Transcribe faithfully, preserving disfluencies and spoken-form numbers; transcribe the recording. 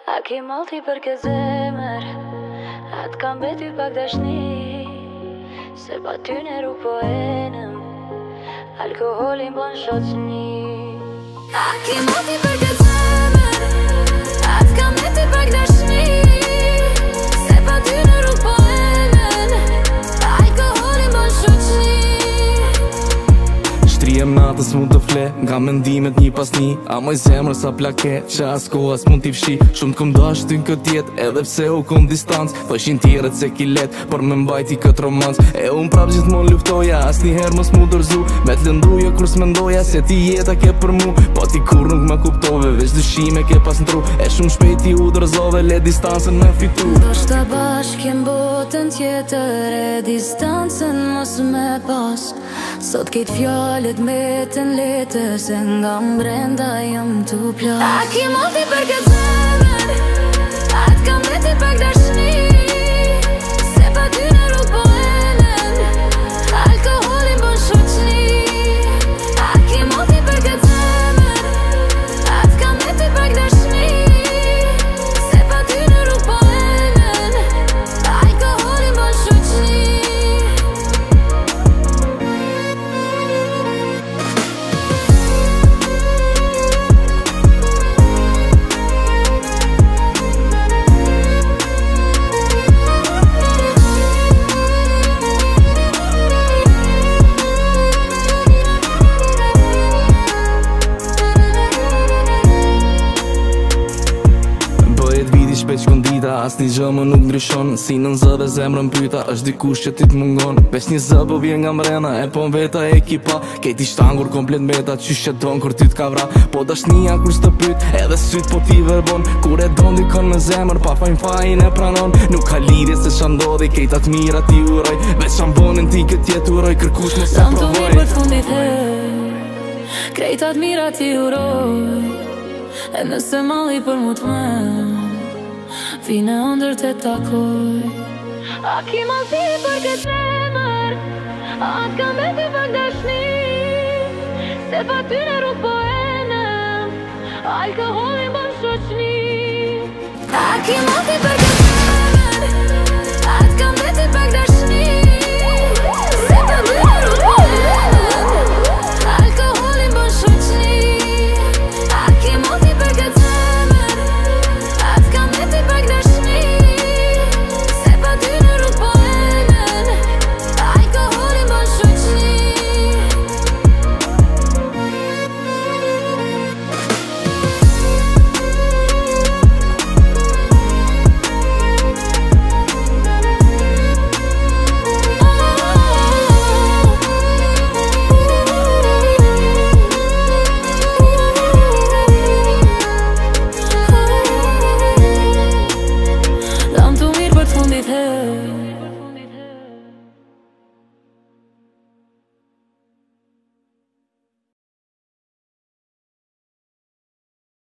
A ki malti për këtë zemër, a t'kam beti pak dashni, se pa ty në rrug po enëm, alkoholin bën shoqni. A ki malti për këtë zemër, a t'kam beti pak dashni, se pa ty në rrug po enëm, alkoholin bën shoqni. Shtrijem natës mund të fle, nga mendimet një pas një, a moj zemrë sa plake, që as kohas mund t'i fshi. Shumë t'kom dash ty në këtë jet, edhe pse u kom distanc, thoshin tjeret se ki let, për me mbajti këtë romans. E unë prap gjithmon luftoja, as njëher mos mu dërzu, me t'lënduja kur s'mendoja, se ti jeta ke për mu. Po ti kur nuk me kuptove, veç dyshime ke pas në tru, e shumë shpejti u dërzove, le distancën me fitu. Do shta bashkjem botën tjetër, e distancën mos me pas. Sot kejt fjallet metën letër, se nga mbrenda jam t'u plas. A ki malti për këtë zemër, a t'kam beti pak dashni, se pa ty në rrug po enëm, alkoholin bën shoqni. A ki malti për këtë zemër, a t'kam beti pak dashni, se pa ty në rrug po enëm, alkoholin bën shoqni. Shpeq kondita, as një gjë më nuk ndryshon, si në zë dhe zemrën pyta, është dikush që ti t'mungon. Veç një zë po vjen nga mrena, e po veta e ekipa, kejti shtangur komplet meta, qysh që don kur ty t'ka vra. Po dashnia kur s'të pyt, edhe syt po ti verbon, kur e don dikon me zemër, pa fajn fajin e pranon. Nuk ka lidhje se qa ndodhi, kejt atë mira ti uroj, veç qa mbonin ti këtë jet uroj, kërkush mos e provoj. Tam të mirë për fundit he, krejt atë mira ti uroj, e nëse malli për mu t'men, vine ndër të takoj. A ki malti për këtë zemër, a t'kam beti pak dashni, se pa ty në rrug po enëm, alkoholin bën shoqni. A ki malti për këtë